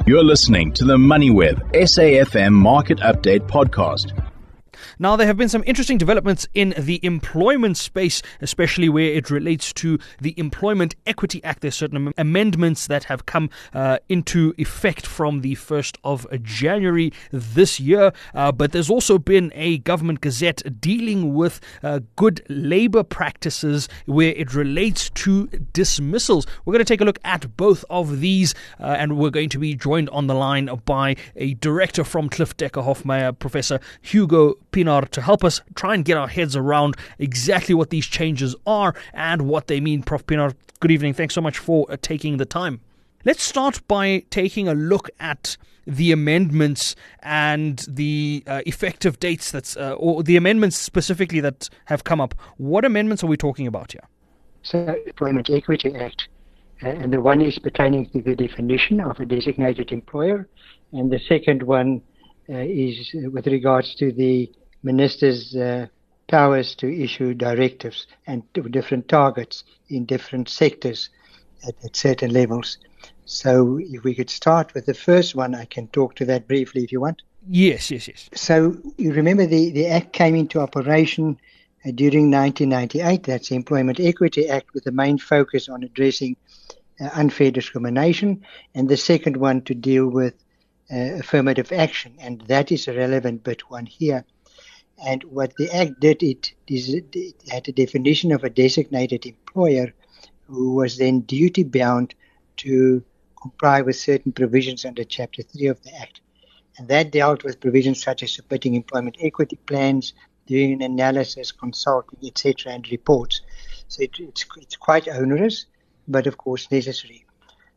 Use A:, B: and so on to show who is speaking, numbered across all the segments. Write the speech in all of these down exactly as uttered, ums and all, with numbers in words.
A: You're listening to the MoneyWeb S A F M Market Update Podcast.
B: Now, there have been some interesting developments in the employment space, especially where it relates to the Employment Equity Act. There's certain amendments that have come uh, into effect from the first of January this year. Uh, but there's also been a government gazette dealing with uh, good labor practices where it relates to dismissals. We're going to take a look at both of these, uh, and we're going to be joined on the line by a director from Cliff Decker Hofmeyr, Professor Hugo Pienaar, to help us try and get our heads around exactly what these changes are and what they mean. Professor Pienaar, good evening. Thanks so much for uh, taking the time. Let's start by taking a look at the amendments and the uh, effective dates that's, uh, or the amendments specifically that have come up. What amendments are we talking about here?
C: So, Employment Equity Act, uh, and the one is pertaining to the definition of a designated employer, and the second one uh, is with regards to the Minister's uh, powers to issue directives and to different targets in different sectors at, at certain levels. So if we could start with the first one, I can talk to that briefly if you want.
B: Yes, yes, yes.
C: So you remember the, the Act came into operation uh, during nineteen ninety-eight. That's the Employment Equity Act, with the main focus on addressing uh, unfair discrimination, and the second one to deal with uh, affirmative action, and that is a relevant bit one here. And what the Act did, it, it had a definition of a designated employer who was then duty-bound to comply with certain provisions under Chapter three of the Act. And that dealt with provisions such as submitting employment equity plans, doing an analysis, consulting, et cetera, and reports. So it, it's, it's quite onerous, but of course necessary.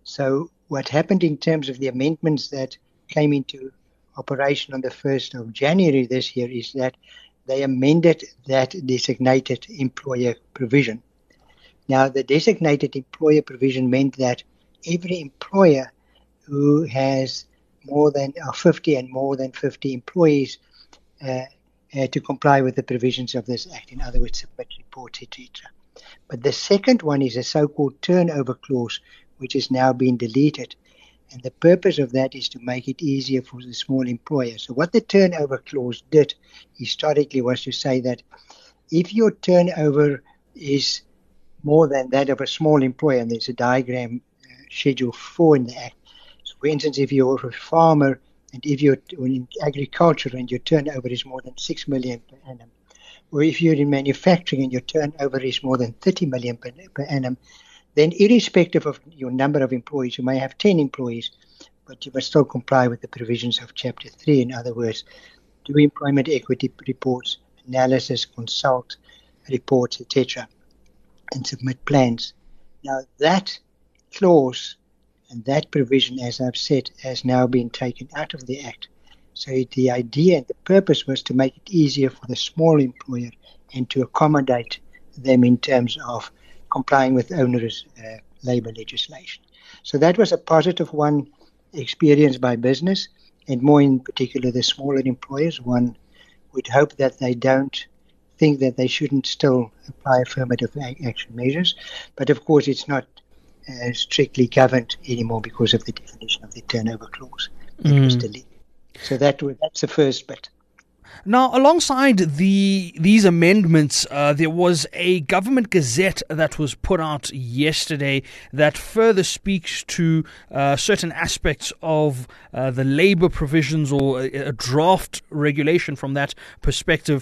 C: So what happened in terms of the amendments that came into operation on the first of January this year is that they amended that designated employer provision. Now, the designated employer provision meant that every employer who has more than uh, fifty and more than fifty employees uh, had to comply with the provisions of this Act. In other words, submit reports, et cetera. But the second one is a so-called turnover clause, which has now been deleted. And the purpose of that is to make it easier for the small employer. So what the turnover clause did historically was to say that if your turnover is more than that of a small employer, and there's a diagram, uh, Schedule four in the Act. So for instance, if you're a farmer and if you're in agriculture and your turnover is more than six million per annum, or if you're in manufacturing and your turnover is more than thirty million per, per annum, then irrespective of your number of employees, you may have ten employees, but you must still comply with the provisions of Chapter three. In other words, do employment equity reports, analysis, consult reports, et cetera, and submit plans. Now, that clause and that provision, as I've said, has now been taken out of the Act. So the idea and the purpose was to make it easier for the small employer and to accommodate them in terms of complying with onerous uh, labor legislation. So that was a positive one experienced by business, and more in particular the smaller employers. One would hope that they don't think that they shouldn't still apply affirmative action measures, but of course it's not uh, strictly governed anymore because of the definition of the turnover clause that mm. was deleted. So that that's the first bit.
B: Now, alongside the these amendments, uh, there was a government gazette that was put out yesterday that further speaks to uh, certain aspects of uh, the labor provisions, or a, a draft regulation from that perspective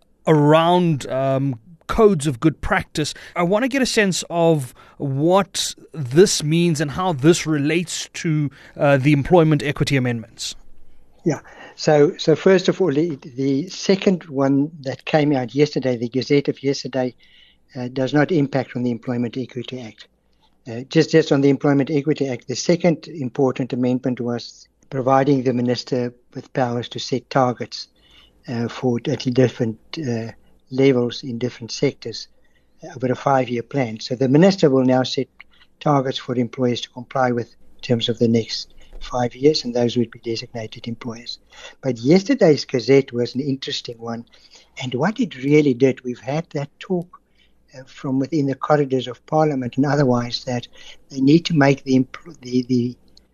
B: around um, codes of good practice. I want to get a sense of what this means and how this relates to uh, the employment equity amendments.
C: Yeah. So, so first of all, the, the second one that came out yesterday, the Gazette of yesterday, uh, does not impact on the Employment Equity Act. Uh, just, just on the Employment Equity Act, the second important amendment was providing the minister with powers to set targets uh, for at different uh, levels in different sectors over a five-year plan. So the minister will now set targets for employers to comply with in terms of the next five years, and those would be designated employers. But yesterday's Gazette was an interesting one, and what it really did, we've had that talk uh, from within the corridors of Parliament and otherwise, that they need to make the, the, the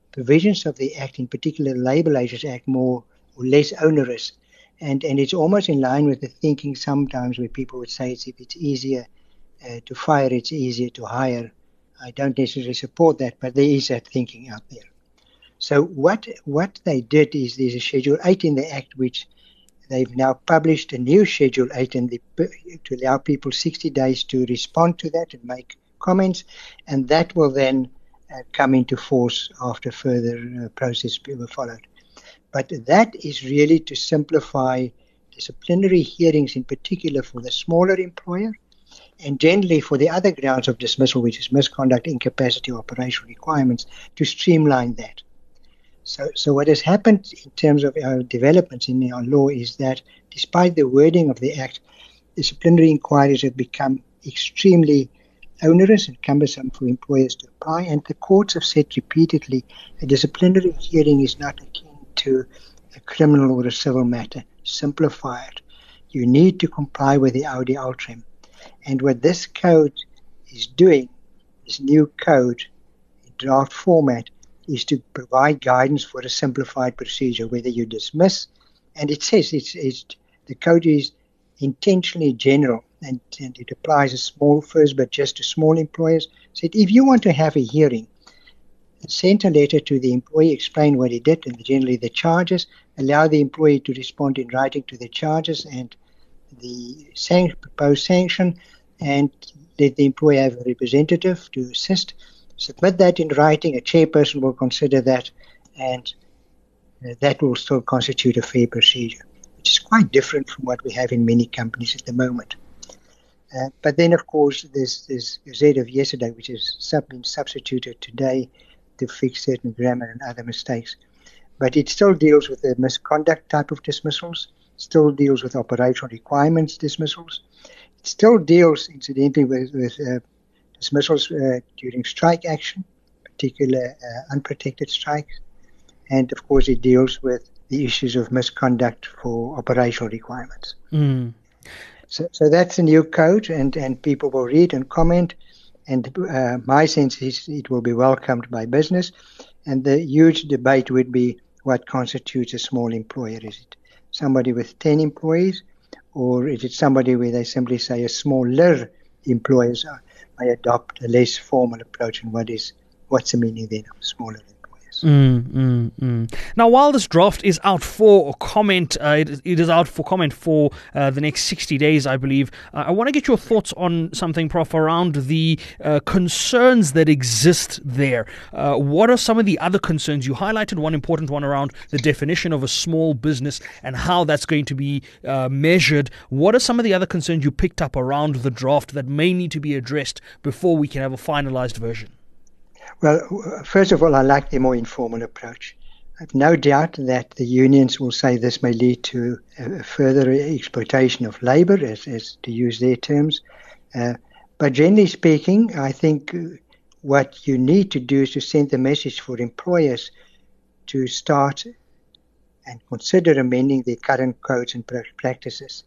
C: provisions of the Act, in particular the Labour Relations Act, more or less onerous. And, and it's almost in line with the thinking sometimes where people would say it's, if it's easier uh, to fire, it's easier to hire. I don't necessarily support that, but there is that thinking out there. So what what they did is there's a Schedule eight in the Act, which they've now published a new Schedule eight and the, to allow people sixty days to respond to that and make comments, and that will then uh, come into force after further uh, process were followed. But that is really to simplify disciplinary hearings, in particular for the smaller employer, and generally for the other grounds of dismissal, which is misconduct, incapacity, or operational requirements, to streamline that. So, so what has happened in terms of our developments in our law is that despite the wording of the Act, disciplinary inquiries have become extremely onerous and cumbersome for employers to apply, and the courts have said repeatedly a disciplinary hearing is not akin to a criminal or a civil matter. Simplify it. You need to comply with the Audi Ultram. And what this code is doing, this new code in draft format, is to provide guidance for a simplified procedure, whether you dismiss, and it says it's, it's the code is intentionally general, and, and it applies to small first, but just to small employers. So if you want to have a hearing, send a letter to the employee, explain what he did and generally the charges, allow the employee to respond in writing to the charges and the san- proposed sanction, and let the employee have a representative to assist. Submit that in writing, a chairperson will consider that, and uh, that will still constitute a fair procedure, which is quite different from what we have in many companies at the moment. Uh, but then, of course, there's this Gazette of yesterday, which has sub- been substituted today to fix certain grammar and other mistakes. But it still deals with the misconduct type of dismissals, still deals with operational requirements dismissals. It still deals, incidentally, with, with uh, dismissals uh, during strike action, particular uh, unprotected strikes. And, of course, it deals with the issues of misconduct for operational requirements.
B: Mm.
C: So, so that's a new code, and, and people will read and comment. And uh, my sense is it will be welcomed by business. And the huge debate would be what constitutes a small employer. Is it somebody with ten employees, or is it somebody where they simply say a smaller employers may adopt a less formal approach? And what is what's the meaning then of smaller employers?
B: Mm, mm, mm. Now, while this draft is out for comment, uh, it, it is out for comment for uh, the next sixty days, I believe. Uh, I want to get your thoughts on something, Prof, around the uh, concerns that exist there. Uh, what are some of the other concerns? You highlighted one important one around the definition of a small business and how that's going to be uh, measured. What are some of the other concerns you picked up around the draft that may need to be addressed before we can have a finalized version?
C: Well, first of all, I like the more informal approach. I have no doubt that the unions will say this may lead to a further exploitation of labour, as, as to use their terms. Uh, but generally speaking, I think what you need to do is to send the message for employers to start and consider amending their current codes and practices.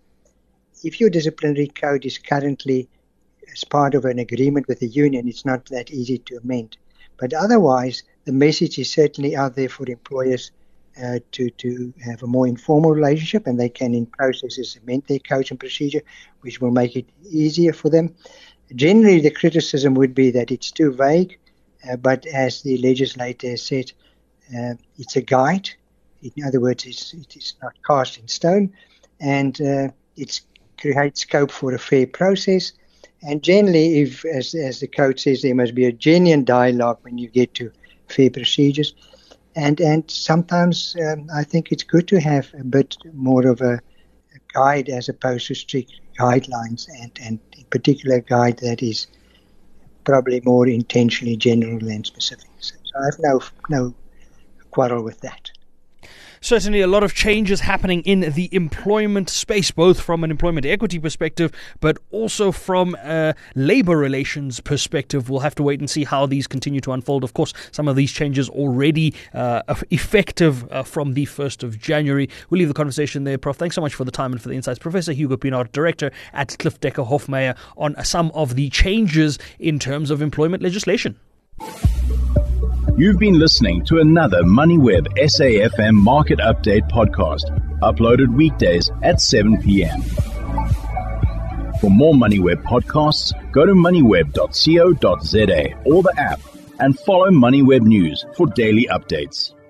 C: If your disciplinary code is currently as part of an agreement with the union, it's not that easy to amend. But otherwise, the message is certainly out there for employers uh, to, to have a more informal relationship, and they can, in processes, amend their codes and procedure, which will make it easier for them. Generally, the criticism would be that it's too vague, uh, but as the legislator said, uh, it's a guide. In other words, it's, it is not cast in stone, and uh, it creates scope for a fair process. And generally, if, as, as the code says, there must be a genuine dialogue when you get to fair procedures. And and sometimes um, I think it's good to have a bit more of a, a guide as opposed to strict guidelines, and, and in particular a guide that is probably more intentionally general than specific. So, so I have no, no quarrel with that.
B: Certainly a lot of changes happening in the employment space, both from an employment equity perspective, but also from a labour relations perspective. We'll have to wait and see how these continue to unfold. Of course, some of these changes already uh, effective uh, from the first of January. We'll leave the conversation there, Prof. Thanks so much for the time and for the insights. Professor Hugo Pienaar, Director at Cliff Decker Hofmeyr, on some of the changes in terms of employment legislation.
A: You've been listening to another MoneyWeb S A F M Market Update podcast, uploaded weekdays at seven p.m. For more MoneyWeb podcasts, go to moneyweb dot co dot za or the app and follow MoneyWeb News for daily updates.